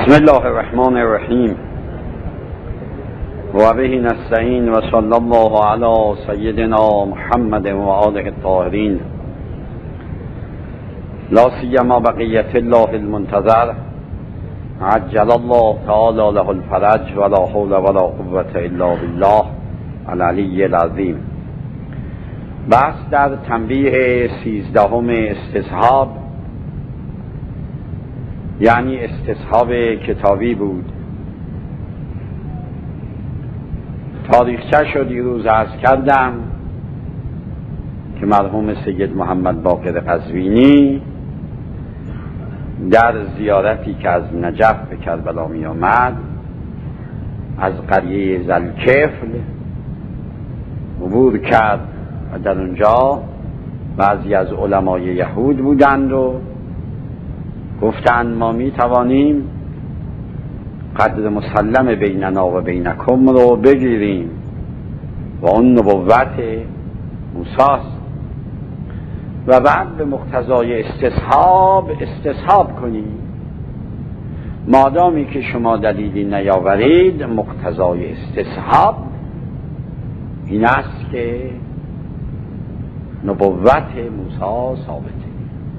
بسم الله الرحمن الرحیم و به نستعین و صلی الله علی سیدنا محمد و آله الطاهرین لا سیما بقیة الله المنتظر عجل الله تعالی له الفرج ولا حول ولا قوة الا بالله العلی العظیم. بحث در تنبیه 13 استصحاب، یعنی استصحاب کتابی بود. تاریخچه شو دیروز عرض کردم که مرحوم سید محمد باقر قزوینی در زیارتی که از نجف به کربلا می آمد از قریه ذوالکفل عبور کرد و در اونجا بعضی از علمای یهود بودند و گفتند ما می توانیم قدر مسلم بیننا و بینکم رو بگیریم و اون نبوت موسیٰست و بعد به مقتضای استصحاب کنیم. مادامی که شما دلیلی نیاورید، مقتضای استصحاب این است که نبوت موسیٰ ثابته.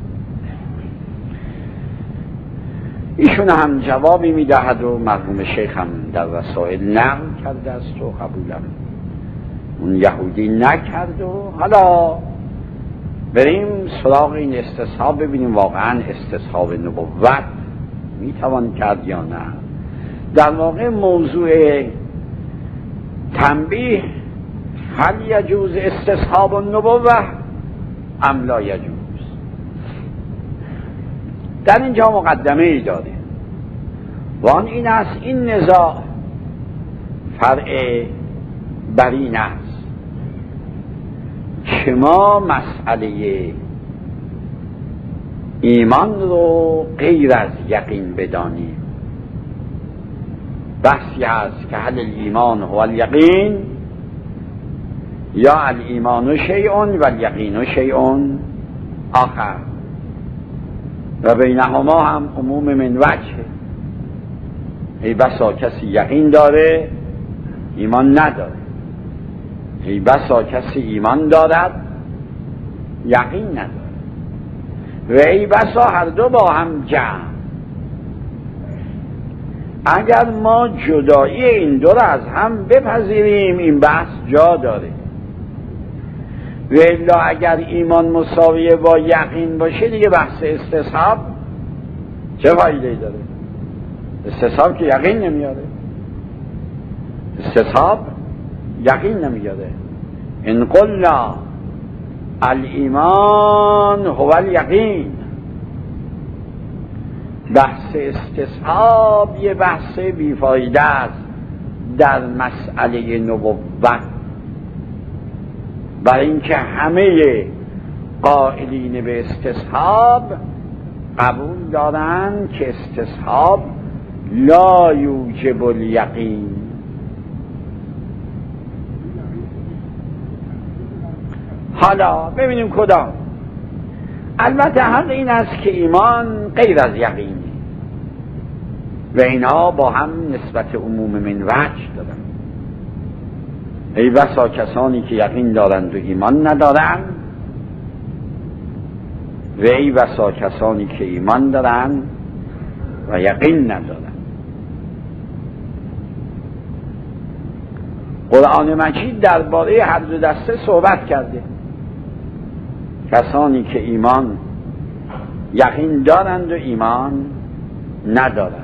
ایشون هم جوابی میدهد و مرحوم شیخ هم در رسائل نقل کرده است و قبولم اون یهودی نکرد. و حالا بریم سراغ این استصحاب، ببینیم واقعا استصحاب نبوت میتوان کرد یا نه. در واقع موضوع تنبیه هل یجوز استصحاب النبوه ام لا یجوز. در اینجا مقدمه ای داره و آن این است این نزاع فرع بر این است که ما مسئله ایمان رو غیر از یقین بدانیم. بحثی هست که هل الایمان هو الیقین یا الایمان شیء و الیقین شیء آخر و بینهما هم عموم من وجه. ای بسا کسی یقین داره ایمان نداره، ای بسا کسی ایمان دارد یقین نداره، و ای بسا هر دو با هم جمع. اگر ما جدایی این دو را از هم بپذیریم این بحث جا داره، و الا اگر ایمان مساویه با یقین باشه دیگه بحث استصحاب چه فایده داره؟ استصحاب که یقین نمیاره، استصحاب یقین نمیاره. ان قلنا الایمان هو الیقین، بحث استصحاب یه بحث بیفایده است در مسئله نبوت، برای اینکه همه قائلین به استصحاب قبول دارند که استصحاب لا یوجب الیقین. حالا ببینیم کدام. البته حق این است که ایمان غیر از یقینی و اینها با هم نسبت عموم من وجه دارن. ای بسا کسانی که یقین دارند و ایمان ندارند، و ای بسا کسانی که ایمان دارند و یقین ندارند. قرآن مجید درباره هر دو دسته صحبت کرده. کسانی که ایمان یقین دارند و ایمان ندارند.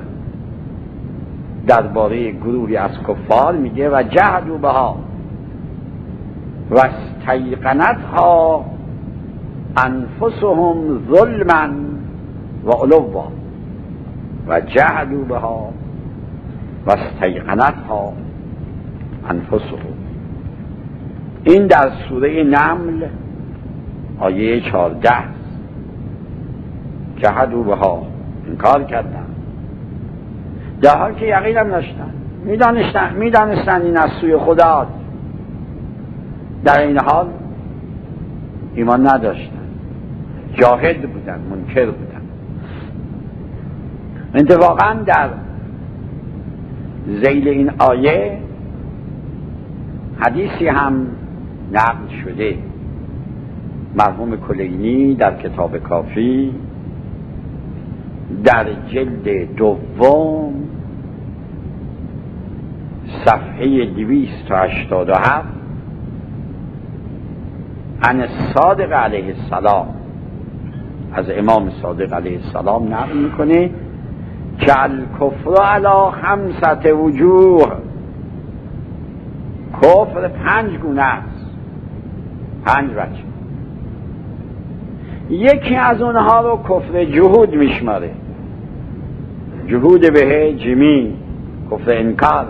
درباره گروهی از کفار میگه و جحدوا بها و استیقنتها انفسهم ظلما و علوا و جحدوا بها و استیقنتها انفسهم. این در سوره نمل آیه 14 جحدوا بها، انکار کردن در حال که یقین هم داشتن، میدانستن این از سوی خداست، در این حال ایمان نداشتن، جاهد بودن، منکر بودن. اتفاقا در ذیل این آیه حدیثی هم نقل شده. مرحوم کلینی در کتاب کافی در جلد دوم صفحه 287 عن الصادق علیه السلام، از امام صادق علیه السلام نقل میکنه که الکفر علی 5 وجوه، کفر 5 گونه است، 5 وجه. یکی از اونها رو کفر جهود میشماره، جهود به جمی، کفر انکار.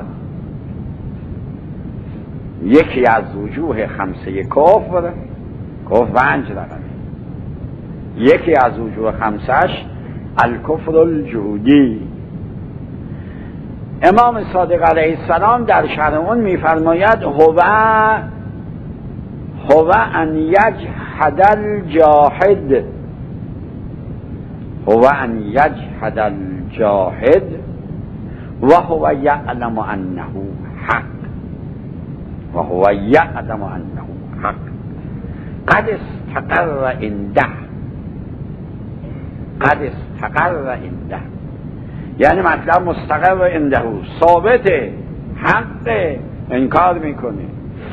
یکی از وجوه 5 کفر 5 رقمه. یکی از وجوه 5ش الکفر الجهودی. امام صادق علیه السلام در شرح اون میفرماید هو ان یجحد الجاحد، هو ان یجحد الجاحد و هو یعلم انه حق، و هو یعلم انه حق قد استقر عنده، قد استقر عنده، یعنی مطلب مستقر عنده، ثابته، حق، انکار میکنه.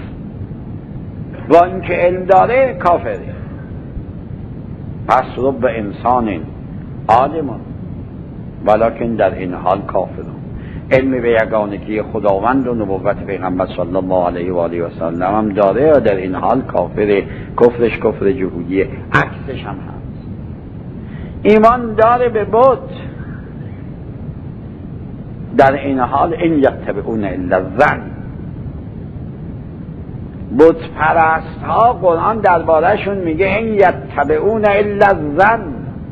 با اینکه علم داره کافره. پس رب انسان عالمون ولکن در این حال کافرون. علم به یگانگی خداوند و نبوت پیغمبر صلی الله علیه و آله و سلم هم داره و در این حال کافره. کفرش کفر جهودیه، عکسش هم هست. ایمان داره به بت، در این حال این یتبعون الا الظن. بت پرست ها قرآن دربارهشون میگه این یتبعون الا الظن،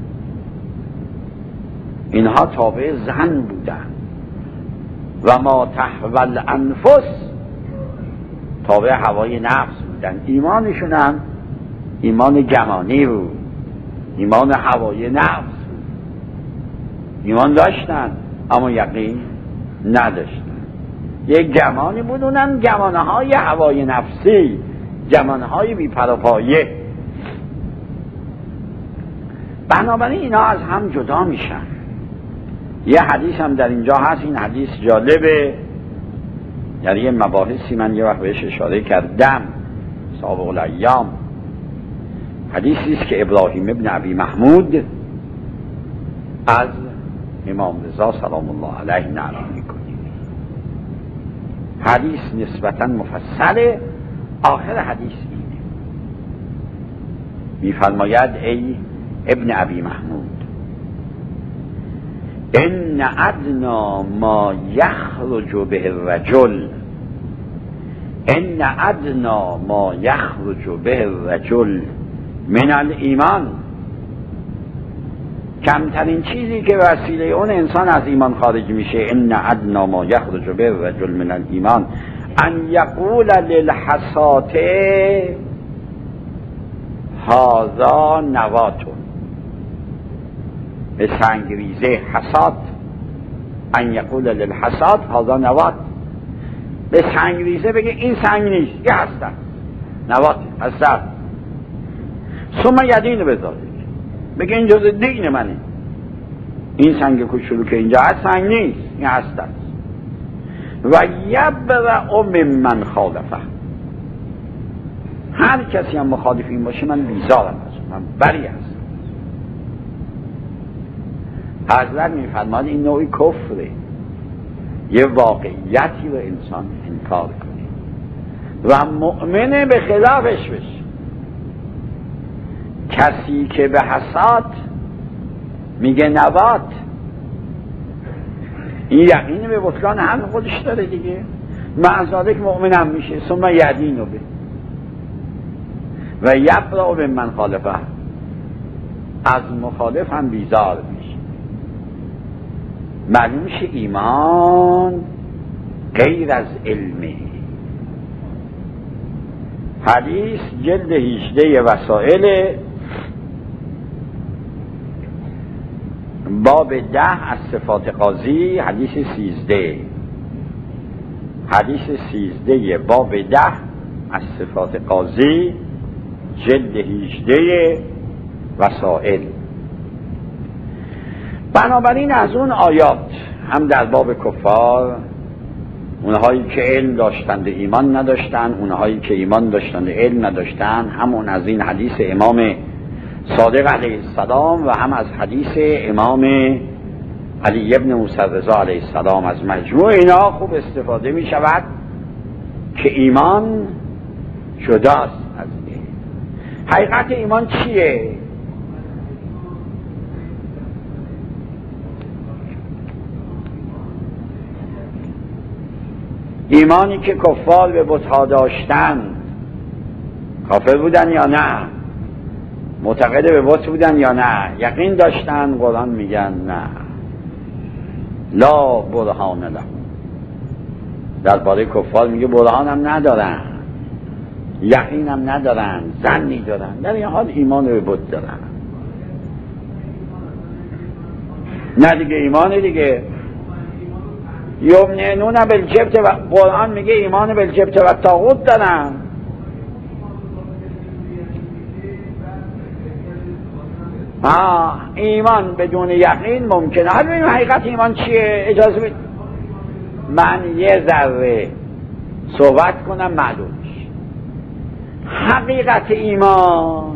اینها تابع ظن بودن. و ما تهوی الانفس، تابع هوای نفس بودن. ایمانشون هم ایمان گمانی بود، ایمان هوای نفس بود. ایمان داشتن اما یقین نداشتن. یک گمانی بود، اونم گمانهای هوای نفسی، گمانهای بی پر و پایه. بنابراین اینا از هم جدا میشن. یه حدیث هم در اینجا هست، این حدیث جالبه، در یه مباحثی من یه وقت بهش اشاره کردم سابق الایام. حدیثی است که ابراهیم ابن ابی محمود از امام رضا سلام الله علیه نقل میکنه. حدیث نسبتا مفصله. آخر حدیث اینه، میفرماید ای ابن ابی محمود ان ادنا ما یخرج به الرجل، ان ادنا ما یخرج به الرجل من الایمان، کمترین چیزی که وسیله اون انسان از ایمان خارج میشه، ان ادنا ما یخرج به الرجل من الایمان ان یقول للحسات هذا نواتون، به سنگریزه حسات، ان یقول للحسات هذا نوات، به سنگریزه بگه این سنگ نیست، یه هستن نوات هستن. ثم یدین بذاره، بگه این جز دین منه، این سنگ کوچولو که اینجا هست سنگ نیست، این هستن. و یبرأ ممن خالفه، هر کسی هم مخالف این باشه من بیزارم از من بری هستم. حضرت میفرماد این نوعی کفره، یه واقعیتی رو انسان انکار کنه و مؤمنه به خلافش بشه. کسی که به حسات میگه نبات، این یقین به بطلان هم خودش داره دیگه، معذالک مؤمن هم میشه. ثم یدینو به و یبرأ به من خالفه، از مخالف هم بیزار میشه. معلوم میشه ایمان غیر از علمه. حدیث جلد 18 وسائل باب 10 از صفات قاضی، حدیث 13. حدیث 13 باب 10 از صفات قاضی، جلد 18 وسائل. بنابراین از اون آیات هم در باب کفار، اونهایی که علم داشتند و ایمان نداشتند، اونهایی که ایمان داشتند و علم نداشتند، همون از این حدیث امام صادق علیه السلام و هم از حدیث امام علی ابن موسی رضا علیه السلام، از مجموع اینا خوب استفاده می شود که ایمان جداست از این. حقیقت ایمان چیه؟ ایمانی که کفار به بت‌ها داشتن کافر بودن یا نه؟ معتقد به بت بودن یا نه؟ یقین داشتن؟ قرآن میگن نه، لا برهان لهم. درباره کفار میگه برهان هم ندارن، یقین هم ندارن، ظنی دارن، در این حال ایمان به بت دارن. نه دیگه ایمان دیگه یؤمنون بالجبت، و قرآن میگه ایمان بالجبت و طاغوت دارن. ایمان بدون یقین ممکنه. حالا ببینیم حقیقت ایمان چیه. اجازه بدید من یه ذره صحبت کنم معلومش. حقیقت ایمان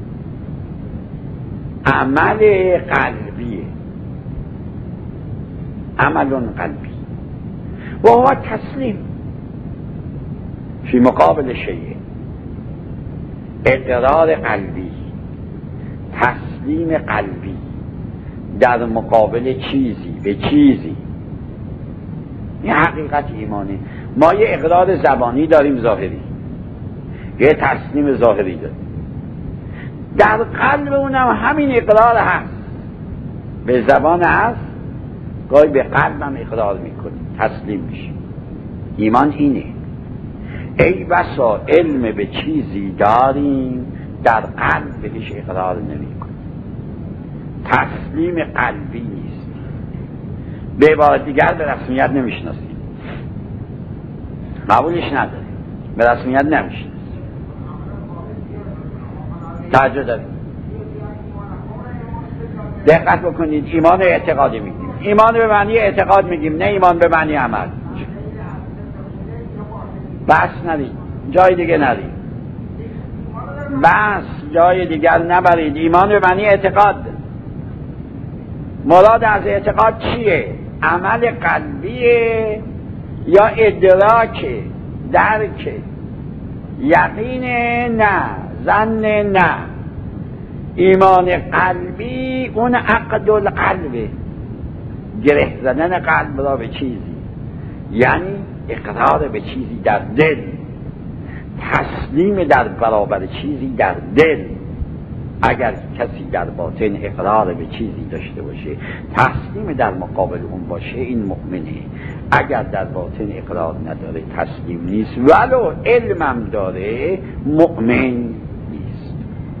عمل قلبیه، عمل قلبی و هو تسلیم فی مقابل شیء، اقرار قلبی، تسلیم قلبی در مقابل چیزی به چیزی. این حقیقت ایمانی. ما یه اقرار زبانی داریم ظاهری، یه تسلیم ظاهری داریم. در قلب اونم همین اقرار هست، به زبان هست، گاهی به قلبم اقرار میکنیم، تسلیم میشیم. ایمان اینه. ای بسا علم به چیزی داریم در قلب بهش اقرار نمی کنیم، تسلیم قلبی نیست. به عبارت دیگر به رسمیت نمیشناسیم، قبولش نداریم، به رسمیت نمیشناسیم. توجه داریم. دقت بکنید. ایمان اعتقادی میگیم، ایمان به معنی اعتقاد میگیم، نه ایمان به معنی عمل. بس ندید، جای دیگه ندید، بس جای دیگر نبرید. ایمان به معنی اعتقاد. مراد از اعتقاد چیه؟ عمل قلبیه یا ادراک، درک، یقین نه، ظن نه. ایمان قلبی اون عقد القلبه، گره زدن قلب را به چیزی، یعنی اقرار به چیزی در دل، تسلیم در برابر چیزی در دل. اگر کسی در باطن اقرار به چیزی داشته باشه، تسلیم در مقابل اون باشه، این مؤمنه. اگر در باطن اقرار نداره، تسلیم نیست، ولو علمم داره، مؤمن نیست.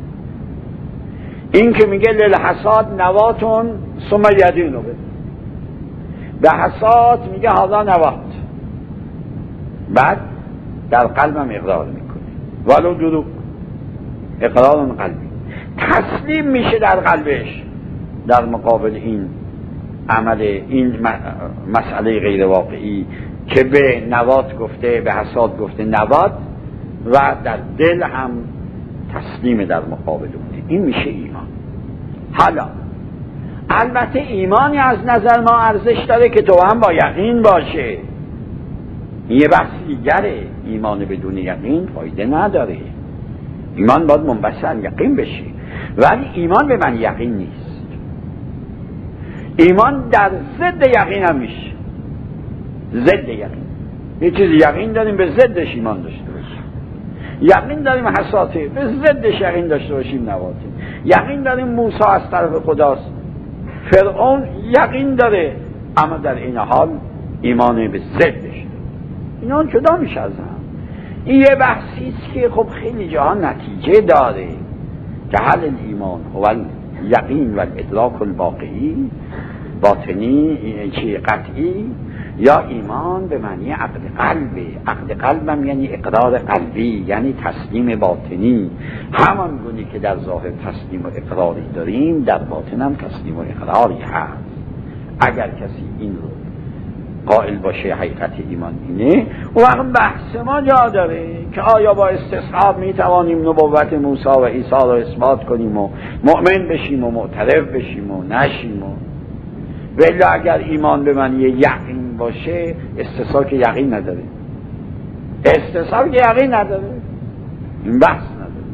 این که میگه للحساد نواتون ثم یدینو، به حساد میگه هذا نوات، بعد در قلبم اقرار میکنه، ولو دروغ، اقرار قلبی، تسلیم میشه در قلبش در مقابل این عمل، این مسئله غیر واقعی که به نوات گفته، به حساد گفته نوات، و در دل هم تسلیم در مقابل اونه. این میشه ایمان. حالا البته ایمانی از نظر ما ارزش داره که تو هم با یقین باشه. یه بحث دیگره. ایمان بدون یقین فایده نداره. ایمان باید منبثق یقین بشه، ولی ایمان به من یقین نیست. ایمان در ضد یقین هم میشه. ضد یقین، یه چیزی یقین داریم به ضدش ایمان داشته باشیم. یقین داریم حساته، به ضدش یقین داشته باشیم نواته. یقین داریم موسی از طرف خداست، فرعون یقین داره، اما در این حال ایمان به ضدش. اینا جدا میشه از هم. این یه بحثیست که خب خیلی جاها نتیجه داره که حل ایمان و یقین و ادراک الواقعی باطنی چی قطعی یا ایمان به معنی عقد قلبه. عقد قلبم یعنی اقرار قلبی، یعنی تسلیم باطنی. همان گونه که در ظاهر تسلیم و اقراری داریم، در باطن هم تسلیم و اقراری هست. اگر کسی این رو قائل باشه حقیقت ایمان اینه، و وقت بحث ما جا داره که آیا با استصحاب می توانیم نبوت موسی و عیسی رو اثبات کنیم و مؤمن بشیم و معترف بشیم و نشیم. ولی اگر ایمان به معنی یقین باشه، استصحاب که یقین نداره، استصحاب که یقین نداره، این بحث نداره.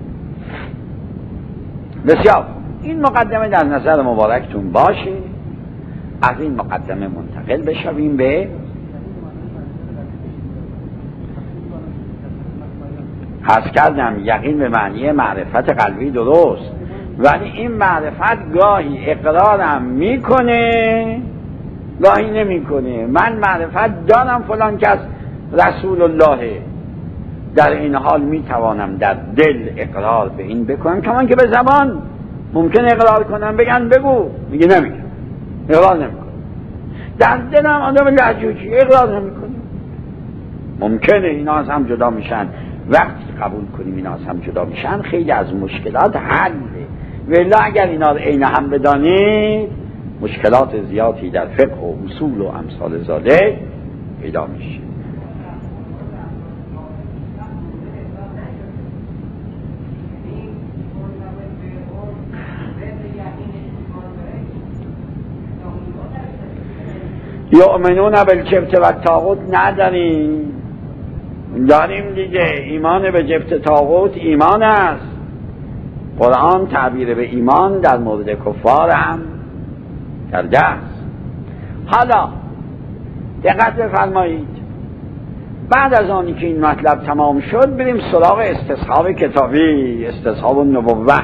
بسیار این مقدمه در نظر مبارکتون باشه. از این مقدمه منتقل بشویم به حس کردم یقین به معنی معرفت قلبی درست، ولی این معرفت گاهی اقرارم میکنه گاهی نمیکنه. من معرفت دارم فلان کس رسول الله، در این حال میتوانم در دل اقرار به این بکنم، کمان که به زبان ممکن اقرار کنم بگن بگو، میگه نمیگم، اقرار نمیکنم. در دلم آدم لجوجی اقرار نمیکنه. ممکنه اینا از هم جدا میشن، وقتی قبول کنیم اینا از هم جدا میشن خیلی از مشکلات حله. ولی اگر اینا رو عین هم بدانید، مشکلات زیادی در فقه و اصول و امثال ذالک پیدا میشه. یؤمنون بالجبت و طاغوت نداریم، داریم دیگه. ایمان به جبت طاغوت ایمان است. قرآن تعبیر به ایمان در مورد کفار هم کرده است. حالا دقت بفرمایید، بعد از آنی که این مطلب تمام شد بریم سراغ استصحاب کتابی، استصحاب النبوت.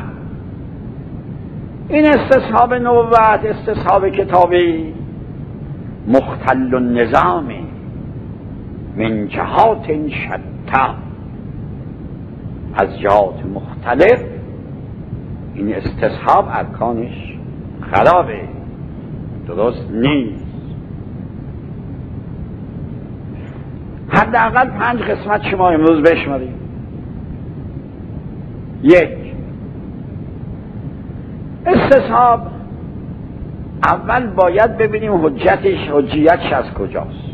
این استصحاب نبوت، استصحاب کتابی مختل النظام من جهات شتى، از جهات مختلف این استصحاب ارکانش خرابه، درست نیست. حداقل 5 قسمت شما امروز بشمارید. 1. استصحاب اول باید ببینیم حجیتش از کجاست.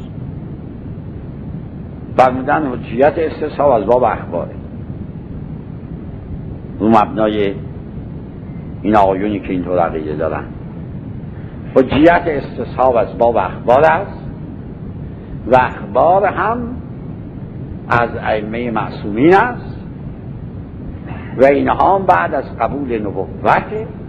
فرمودن حجیت استصحاب از باب اخباره. رو مبنای این آقایونی که اینطور عقیده دارن، حجیت استصحاب از باب اخبار است و اخبار هم از ائمه معصومین است و اینها بعد از قبول نبوت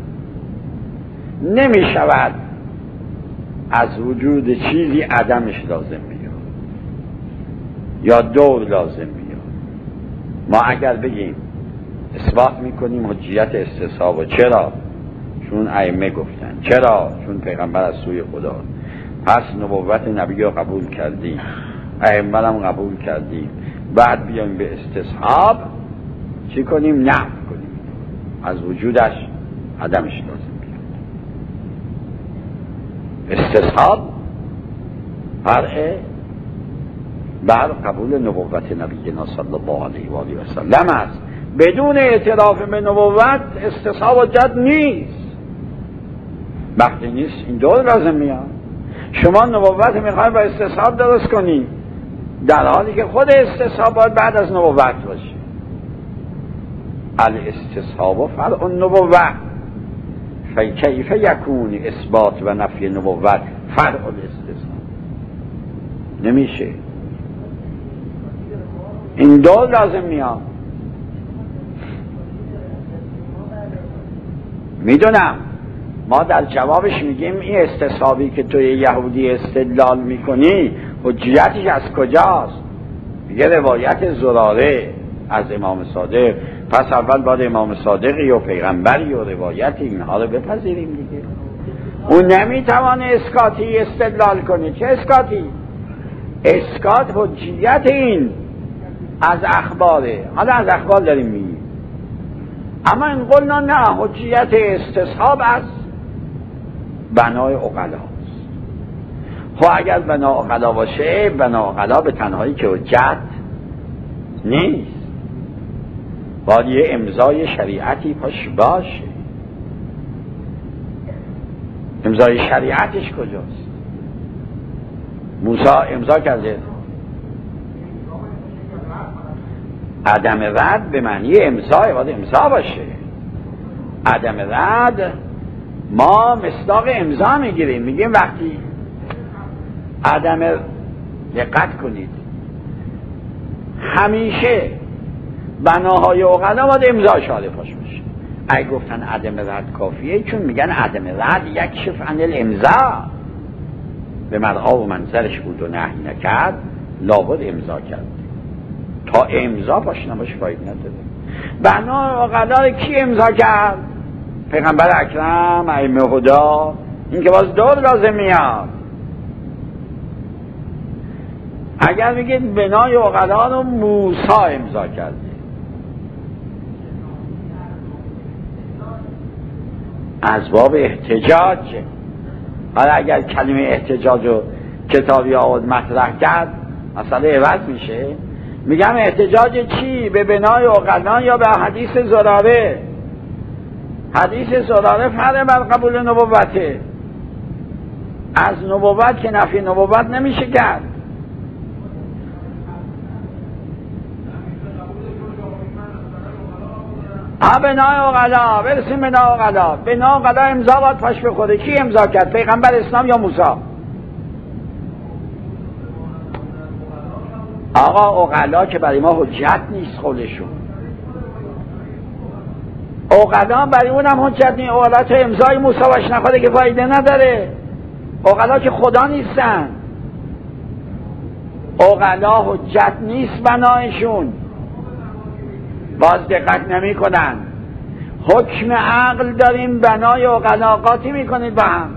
نمی شود از وجود چیزی عدمش لازم میاد یا دور لازم میاد. ما اگر بگیم اثبات میکنیم حجیت استصحاب، چرا؟ چون ائمه گفتن. چرا؟ چون پیغمبر از سوی خدا. پس نبوت نبی رو قبول کردیم، ائمه هم قبول کردیم، بعد بیایم به استصحاب چی کنیم؟ نفی کنیم، از وجودش عدمش لازم بیاد. استصحاب فرع بر قبول نبوت نبینا صلی الله علیه و آله و سلم است. بدون اعتراف به نبوت استصحاب حجت نیست. وقتی نیست این دور لازم میاد. شما نبوت میخواید با استصحاب درست کنید، در حالی که خود استصحاب باید بعد از نبوت باشه. الاستصحاب فرع النبوت، فکیف یکون اثبات و نفی نبوت فرع الاستصحاب؟ نمیشه. این دور لازم میاد. میدونم ما در جوابش میگیم این استصحابی که توی یهودی استدلال میکنی حجیتش از کجاست؟ میگه روایت زراره از امام صادق. پس اول باید امام صادقی و پیغمبری و روایت اینها رو بپذیریم دیگه. اون نمیتوانه اسکاتی استدلال کنه. چه اسکاتی؟ اسکات حجیت این از اخباره. حالا از اخبار داریم میگیم، اما این قلنا نه، حجیت استصحاب از بنای عقلاست. خب اگر بنا عقلا باشه، بنا عقلا به تنهایی که حجت نیست، باید یه امضای شریعتی پاش باشه. امضای شریعتش کجاست؟ موسی امضا کرده. عدم رد به معنی امضای، باید امضا باشه. عدم رد ما مصداق امضا میگیریم، میگیم وقتی عدم، دقت کنید، همیشه بناهای عقلا باید امضا شاده پاش باشه. اگه گفتن عدم رد کافیه، چون میگن عدم رد یکشف عن الامضا، به مرعا و منظرش بود و نهی نکرد، لابد امضا کرد. تا امضا پاش نباشه فاید نداره. بنا عقلا کی امضا کرد؟ پیغمبر اکرم، ائمه هدا. این که باز دور لازم میاد. اگر میگید بنای عقلا رو موسی امضا کرده، از باب احتجاج. حالا اگر کلمه احتجاج رو کتابی آورد مطرح کرد، مسئله عوض میشه. میگم احتجاج چی؟ به بنای عقلا یا به حدیث زراره؟ حدیث زراره فرع بر قبول نبوته. از نبوت که نفی نبوت نمیشه کرد. بنای عقلا، برسیم بنای عقلا. بنای عقلا امضا باید پاش بخوره. کی امضا کرد؟ پیغمبر اسلام یا موسی؟ آقا عقلا که برای ما حجت نیست قولشون. عقلا برای اونم حجت نیست. عقلا تو امضای موسی باش نخوره که فایده نداره. عقلا که خدا نیستن. عقلا حجت نیست بنایشون. باز دقت نمی کنن. حکم عقل داریم، بنای عقلا قاطی می کنید با هم.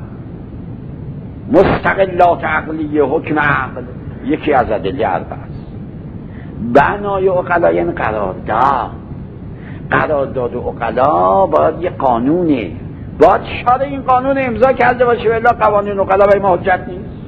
مستقلات عقلیه، حکم عقل یکی از ادله اربعه است. بنای عقلا یعنی قرارداد و عقلا باید یه قانونه، باید شارع این قانون امضا کرده باشه، ولی قوانین عقلا برای ما حجت نیست.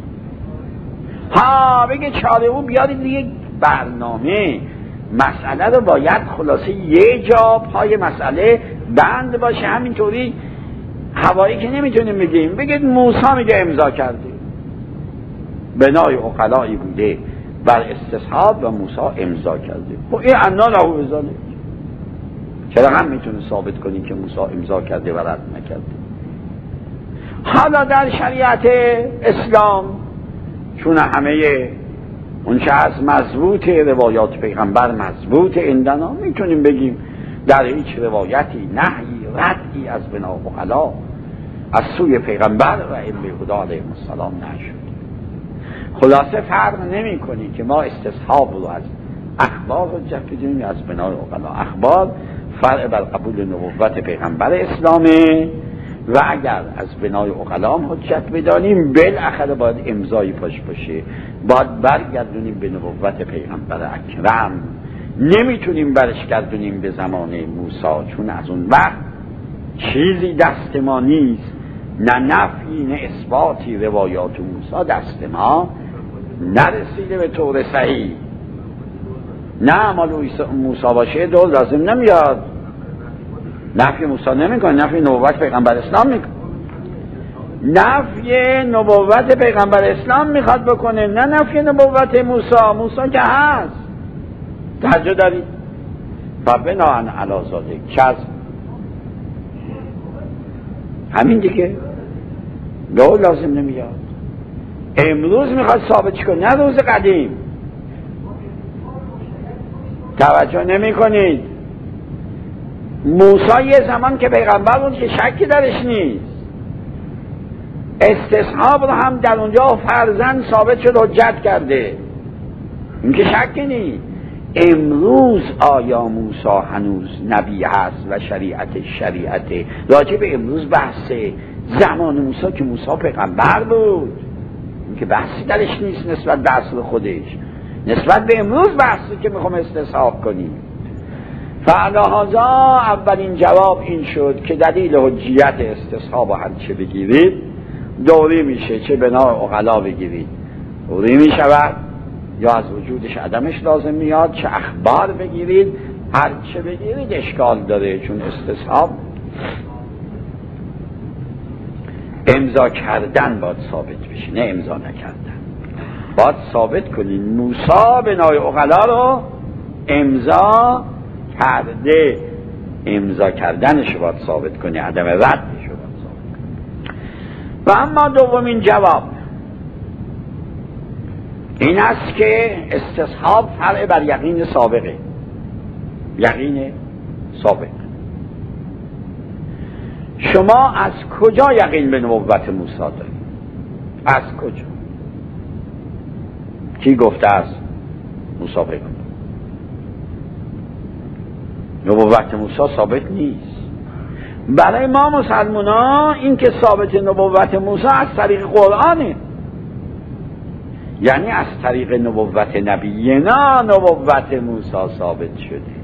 بگه شارع او بیارید یک برنامه، مسئله رو باید خلاصه یه جا پای مسئله بند باشه. همینطوری هوایی که نمیتونیم بگیم. بگید موسی میگه امضا کرده، بنای عقلایی بوده بر استصحاب و موسی امضا کرده. خب این انا له بذلک، چرا هم میتونه ثابت کنی که موسی امضا کرده و رد نکرده؟ حالا در شریعت اسلام چون همه اون چه از مضبوط روایات پیغمبر مضبوط اندنا، میتونیم بگیم در هیچ روایتی نهی ردی از بنا عقلا از سوی پیغمبر و ائمه هدا علیهم السلام نشد. خلاصه فرق نمی کنی که ما استصحاب رو از اخبار حجت بدونیم از بنای عقلا. اخبار فرع بر قبول نبوت پیغمبر اسلامه و اگر از بنای عقلا حجت بدانیم بالاخره باید امضای پاش باشه، باید برگردونیم به نبوت پیغمبر اکرم. نمیتونیم برش گردونیم به زمان موسی، چون از اون وقت چیزی دست ما نیست، نه نفی نه اثباتی. روایات موسی دست ما نرسیده به طور صحیح. نه مال موسی باشه دول لازم نمیاد. نفی موسی نمیکنه، نفی نبوت پیغمبر اسلام میکنه. نفی نبوت پیغمبر اسلام میخواد بکنه، نه نفی نبوت موسی که هست. توجه دارید؟ و بناهن علازاده چز همین دیگه دول لازم نمیاد. امروز میخواد ثابت کنه، نه روز قدیم. توجه نمی کنید. موسی یه زمان که پیغمبر بود که شکی درش نیست. استصحاب رو هم در اونجا فرزند ثابت شد، حجت کرده، این که شکی نیست. امروز آیا موسی هنوز نبی هست و شریعت راجع به امروز بحثه؟ زمان موسی که موسی پیغمبر بود، این که بحثی درش نیست نسبت به اصل خودش. نسبت به امروز بحثی که میخوام استصحاب کنیم. فعلاهذا اولین جواب این شد که دلیل حجیت استصحاب و هرچه بگیرید دوری میشه، چه بنا عقلا بگیرید دوری میشود، یا از وجودش عدمش لازم میاد، چه اخبار بگیرید، هر چه بگیرید اشکال داره، چون استصحاب امضا کردن باید ثابت بشه، نه امضا نکردن. باید ثابت کنید موسی بنای عقلا رو امضا کرده، امضا کردنش باید ثابت کنی، عدم ردش رو باید ثابت کنی. و اما دومین جواب این است که استصحاب فرع بر یقین سابقه. یقین سابق، شما از کجا یقین به نبوت موسی دارید؟ از کجا؟ کی گفته است موسی پیغمبر؟ نبوت موسی ثابت نیست. برای ما مسلمانان این که ثابت نبوت موسی از طریق قرآنه، یعنی از طریق نبوت نبینا نبوت موسی ثابت شده.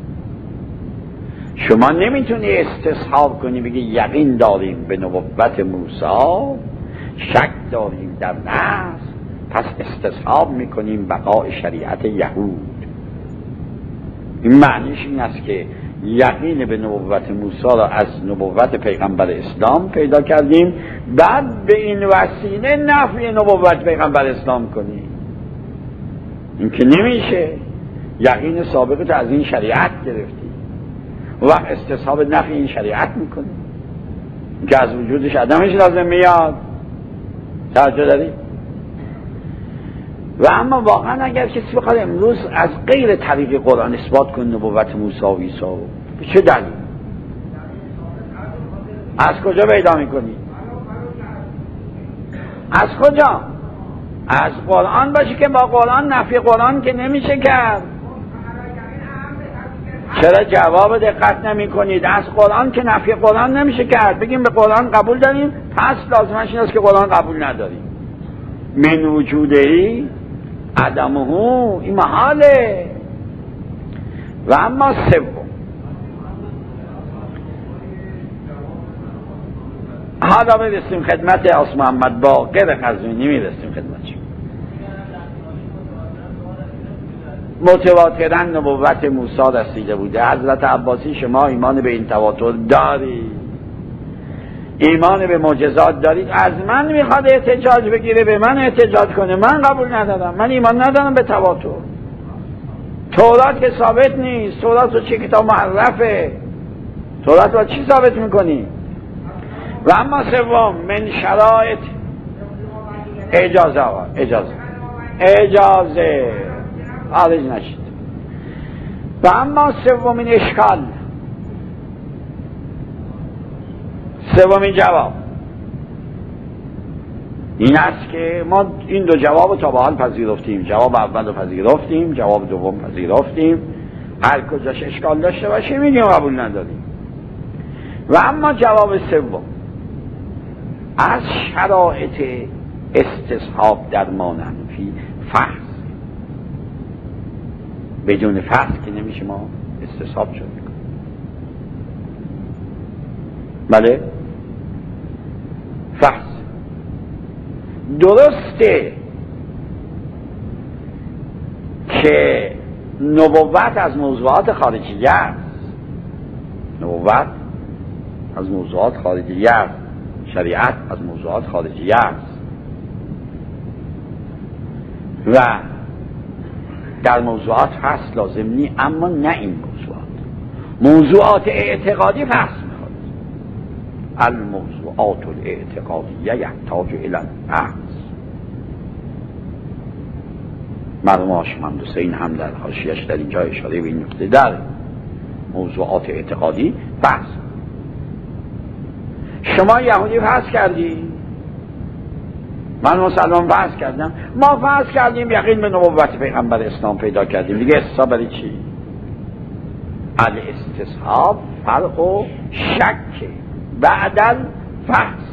شما نمیتونی استصحاب کنی بگی یقین داریم به نبوت موسی، شک داریم در نص، پس استصحاب میکنیم بقاء شریعت یهود. این معنیش این است که یقین به نبوت موسی را از نبوت پیغمبر اسلام پیدا کردیم، بعد به این وسیله نفی نبوت پیغمبر اسلام کنیم. این که نمیشه. یقین سابقت از این شریعت گرفتی و استصحاب نفی این شریعت میکنی که از وجودش عدمش لازم میاد. توجه داری؟ و اما واقعا اگر کسی بخواد امروز از غیر طریق قرآن اثبات کنه نبوت موسی و عیسی، به چه دلیل؟ از کجا پیدا میکنی؟ از کجا؟ از قرآن باشه که با قرآن نفی قرآن که نمیشه کرد. چرا جواب دقت نمی کنید؟ از قرآن که نفی قرآن نمیشه کرد. بگیم به قرآن قبول داریم، پس لازمش این است که قرآن قبول نداریم. من وجودهی عدمه، این محاله. و اما سوم، حالا برسیم خدمت آس محمد باقر قزوینی، میرسیم خدمتش. متواترا نبوت موسی رسیده بوده. حضرت عباسی شما ایمان به این تواتر دارید؟ ایمان به معجزات دارید؟ از من میخواد احتجاج بگیره، به من احتجاج کنه. من قبول ندارم، من ایمان ندارم به تواتر. تورات که ثابت نیست. تورات رو چه کتاب محرفه؟ تورات رو چی ثابت میکنی؟ و اما سوم، من شرایط اجازه خارج نشید. و اما سومین اشکال، سومین جواب این است که ما این دو جواب رو تا به حال پذیرفتیم. جواب اول رو پذیرفتیم، جواب دوم پذیرفتیم. هر کجاش اشکال داشته باشه میگیم قبول نداریم. و اما جواب سوم، از شرایط استصحاب در ما ننفی فحص. بدون فحص که نمیشه ما استصحاب شد میکنیم. بله؟ فحص. درسته که نبوت از موضوعات خارجیه است. نبوت از موضوعات خارجیه است. شریعت از موضوعات خارجیه است. و در موضوعات فحص لازم نی، اما نه این موضوعات اعتقادی فحص میخواد. الموضوعات الاعتقادیه یحتاج الی الفحص. مرحوم هاشم حسین هم در حاشیه‌اش در اینجا اشاره به این نکته داره. موضوعات اعتقادی فحص. شما یهودی فحص کردی، من مسلمان فحص کردم، ما فحص کردیم یقین به نبوت پیغمبر اسلام پیدا کردیم. دیگه استصحاب برای چی؟ الاستصحاب فرق و شک بعد الفحص.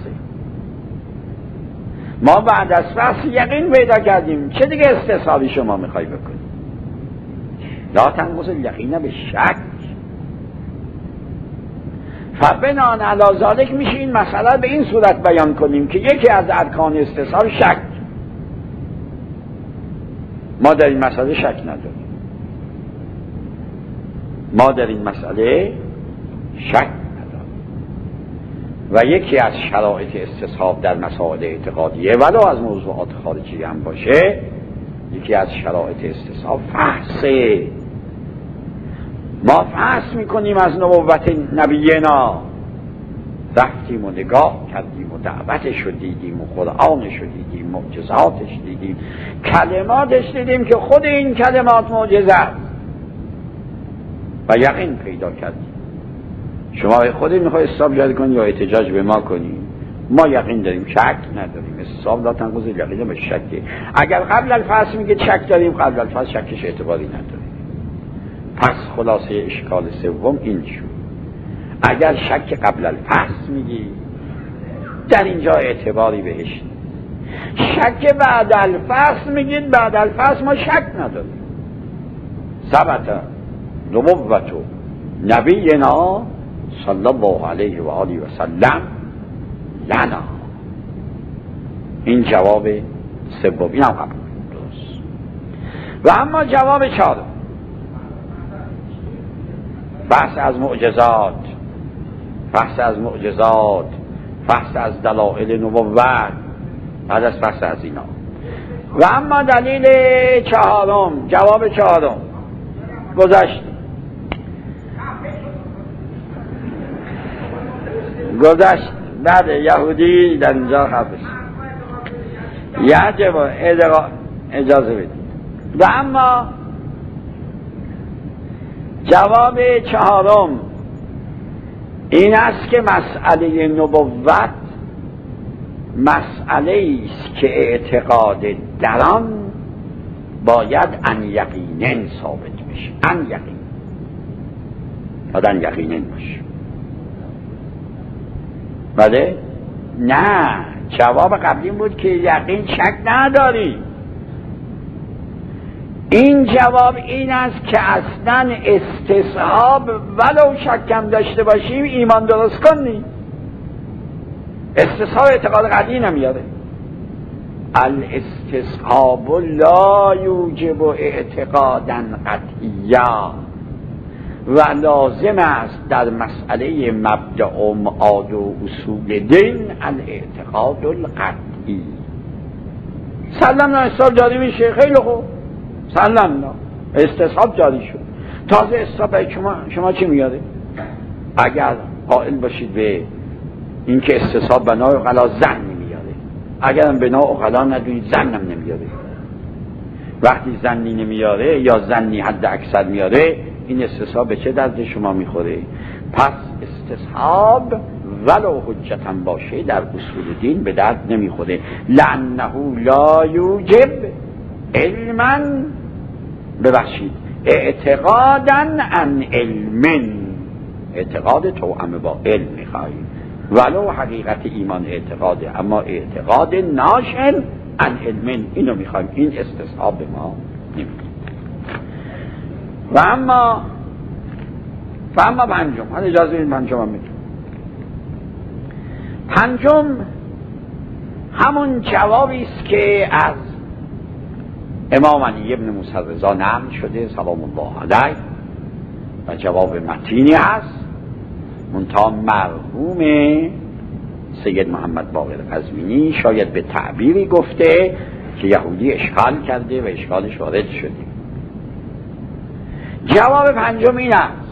ما بعد از فحص یقین پیدا کردیم، چه دیگه استصحابی شما میخوای بکنی؟ لا تنقص الیقین به شک. فبناء علی ذالک میشه این مسئله به این صورت بیان کنیم که یکی از ارکان استصحاب شک. ما در این مسئله شک نداریم. ما در این مسئله شک نداریم. و یکی از شرایط استصحاب در مسائل اعتقادیه ولو از موضوعات خارجی هم باشه، یکی از شرایط استصحاب فحصه. ما فحص میکنیم از نبوت نبینا، رفتیم و نگاه کردیم و دعوتش رو دیدیم و قرآنش رو دیدیم، معجزاتش دیدیم، کلماتش دیدیم که خود این کلمات معجزه است و یقین پیدا کردیم. شما خودت میخوای استصحاب جاری کنی یا احتجاج به ما کنی؟ ما یقین داریم، شک نداریم. استصحاب لا تنقض الیقین به شک. اگر قبل الفحص میگه شک داریم، قبل الفحص شکش اعتباری نداریم. پس خلاصه اشکال سوم این شد. اگر شک قبل الفحص میگی در اینجا اعتباری بهش نیست. شک بعد الفحص میگید بعد الفحص ما شک نداریم. ثبت نبوت نبینا صلی الله علیه و آله و سلم لنا. این جواب سوم، این هم قبول درست. و اما جواب چهارم، بحث از معجزات، بحث از معجزات، بحث از دلائل نبوت، بعد از بحث از اینا. و اما دلیل چهارم، جواب چهارم گذشت بعد یهودی در اینجا خبرش یعجب اجازه بدید. و اما جواب چهارم این است که مسئله نبوت مسئله است که اعتقاد در آن باید ان یقینن ثابت بشه. ان یقین باید ان یقینن باشه. بله؟ نه، جواب قبلی بود که یقین شک نداری. این جواب این است که اصلا استصحاب ولو شکم داشته باشیم ایمان درست کنی. استصحاب اعتقاد قطعی نمیاره. الاستصحاب لا یوجب اعتقادا قطعیا و لازم است در مسئله مبدأ و معاد و اصول دین الاعتقاد القطعی. سلمنا استصحاب جاری میشه، خیلی خوب، سلمنا استصحاب جاری شد. تازه استصحاب شما چی میاره؟ اگر قائل باشید به اینکه استصحاب بنا عقلا ظن نمیاره، اگرم بنا عقلا ندونید ظنم نمیاره. وقتی ظنی نمیاره یا ظنی حد اکثر میاره، این استصحاب به چه درد شما میخوره؟ پس استصحاب ولو حجتا باشه در اصول دین به درد نمیخوره. لانه لا یوجب علما، ببخشید، اعتقادا عن علم، اعتقاد توأم با علم میخواهیم، ولو حقیقت ایمان اعتقاده، اما اعتقاد ناشئ عن علم اینو میخواهیم. این استصحاب به ما نمیده. و اما پنجم، من اجازه این پنجم هم میگم. پنجم همون جوابی است که از امام علی ابن موسی رضا نقل شده سلام الله علیه و جواب متینی هست، منتها مرحوم سید محمد باقر قزوینی شاید به تعبیری گفته که یهودی اشکال کرده و اشکالش وارد شده. جواب پنجم این است: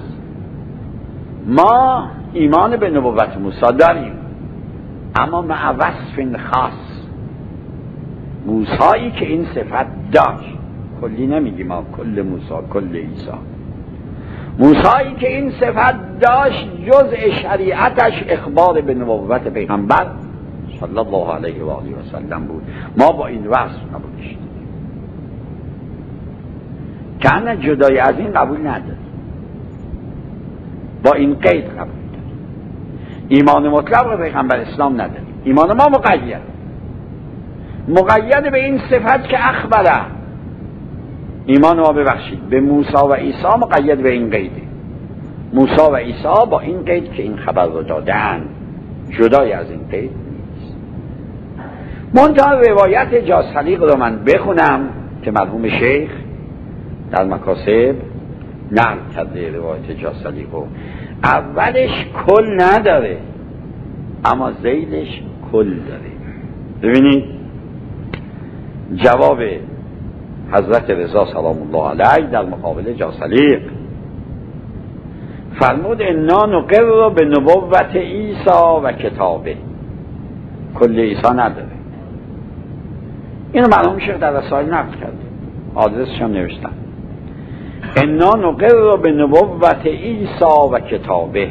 ما ایمان به نبوت موسی داریم، اما مع وصف خاص. موسایی که این صفت داشت، کلی نمیگیم ما کل موسی کل عیسی، موسایی که این صفت داشت جزء شریعتش اخبار به نبوت پیغمبر صلی الله علیه و آله و سلم بود. ما با این وصف نبودیم، که جدای از این قبول نداریم، با این قید قبول داریم. ایمان مطلق به پیغمبر اسلام نداریم. ایمان ما مقید به این صفت که اخبره. ایمان ما ببخشید به موسی و عیسی مقید به این قیده. موسی و عیسی با این قید که این خبر رو دادن جدای از این قید نیست. منتها روایت جاثلیق رو من بخونم که مرحوم شیخ در مکاسب نقل کرده. روایت جاثلیق رو اولش کل نداره اما ذیلش کل داره. ببینید جواب حضرت رضا سلام الله علیه در مقابل جاثلیق فرمود انا نقر به نبوت عیسی و کتابه. کل عیسی نداره. اینو مرحوم شیخ در رسائل نقل کرده، آدرسش هم نوشتم. انا نقر به نبوت عیسی و کتابه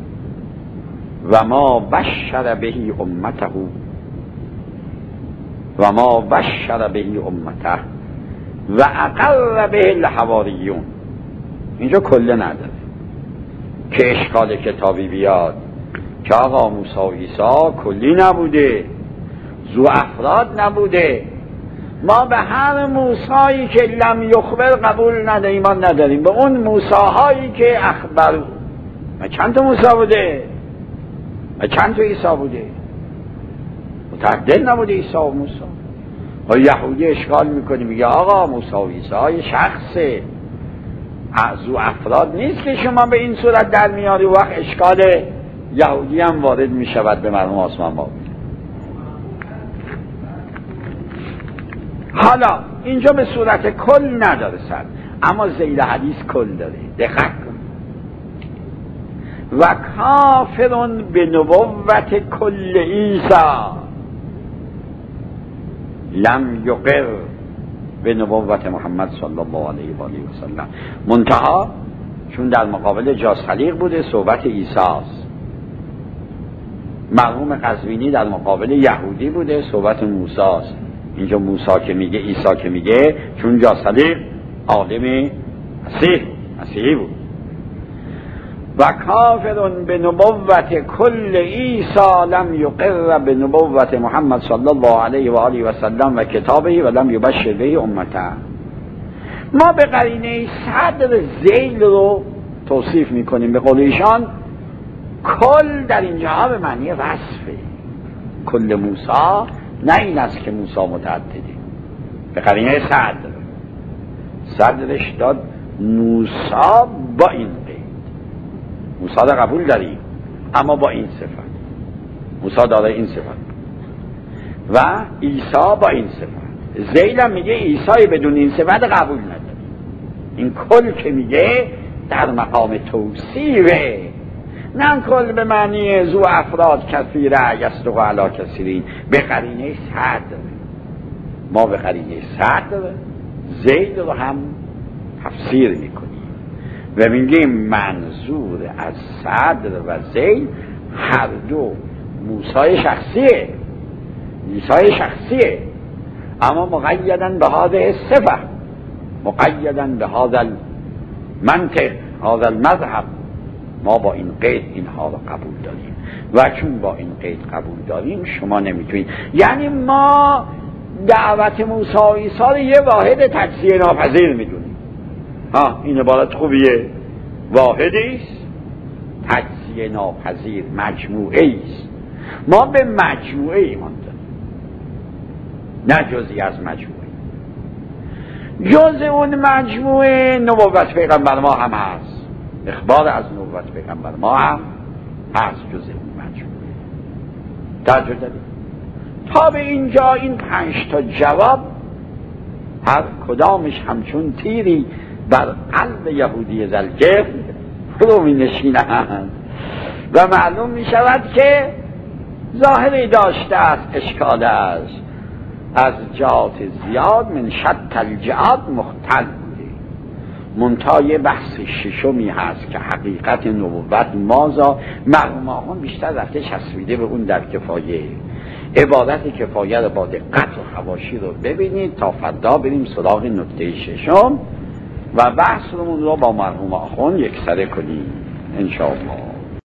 و ما بشر به امته و ما بشر به امته و اقر به الحواریون. اینجا کله نداره که اشکال کتابی بیاد که آقا موسی و عیسی کلی نبوده، ذو افراد نبوده. ما به هر موسایی که لم یخبر قبول نداریم، ایمان نداریم. به اون موساهایی که اخبر. و چند تا موسی بوده و چند تا عیسی بوده؟ متعدد نبوده عیسی و موسی. و یهودی اشکال میکنه میگه آقا موسی و عیسی شخصه، ذو افراد نیست که شما به این صورت در میاری. وقت اشکال یهودی هم وارد میشود به مرحوم آسمان بابی. حالا اینجا به صورت کل نداره سر، اما ذیل حدیث کل داره. دقت کن. و کافرون به نبوت کل عیسی لم یقر به نبوت محمد صلی الله علیه و آله و سلم. منتها چون در مقابل جاثلیق بوده صحبت عیسی است. مرحوم قزوینی در مقابل یهودی بوده صحبت موسی است. اینجا موسی که میگه عیسی که میگه، چون جاثلیق عالم مسیحی بود. و کافرون به نبوت کل عیسی لم یقر به نبوت محمد صلی الله علیه و آله و سلم و کتابه و لم یبشر به امته. ما به قرینه صدر ذیل رو توصیف میکنیم. به قول ایشان کل در اینجا به معنی وصفه. کل موسی نه این است که موسی متعدده. به قرینه صدرش داد موسی با این قید. موسی را قبول داریم اما با این صفت. موسی داره این صفت و عیسی با این صفت. ذیل هم میگه عیسی بدون این صفت قبول نداره. این کل که میگه در مقام توصیفه، نه کل به معنی ذو افراد کثیره یصدق علی کثیرین. به قرینه صدر، ما به قرینه صدر ذیل رو هم تفسیر میکنیم و میگیم منظور از صدر و ذیل هر دو موسی شخصیه، عیسی شخصیه، اما مقیدن به هذه صفه، مقیدن به هذا المنطق، هذا المذهب. ما با این قید اینها رو قبول داریم و چون با این قید قبول داریم شما نمیتونید. یعنی ما دعوت موسی و عیسی رو یه واحد تجزیه ناپذیر میدونیم. این عبارت خوبیه. واحدی است تجزیه ناپذیر، مجموعه است. ما به مجموعه ایمان داریم نه جزئی از مجموعه. جز اون مجموعه نبوت پیغمبر ما هم هست، اخبار از نبوت پیغمبر ما هم هست جز اون مجموعه. توجه دارید؟ تا به اینجا این 5 تا جواب هر کدامش همچون تیری بر قلب یهودی ذلکفر فرو می نشینند و معلوم می شود که ظاهری داشته است، اشکال است، از جهات زیاد من شتى الجهات مختل بوده. منتهای بحث ششمی هست که حقیقت نبوت مازا. مرحوم آخوند بیشتر رفته چسبیده به اون در کفایه. عبارت کفایه رو با دقت و حواشی رو ببینید تا فردا بریم سراغ نکته ششم و بحث رو با مرحوم آخوند یکسره کنیم انشاءالله.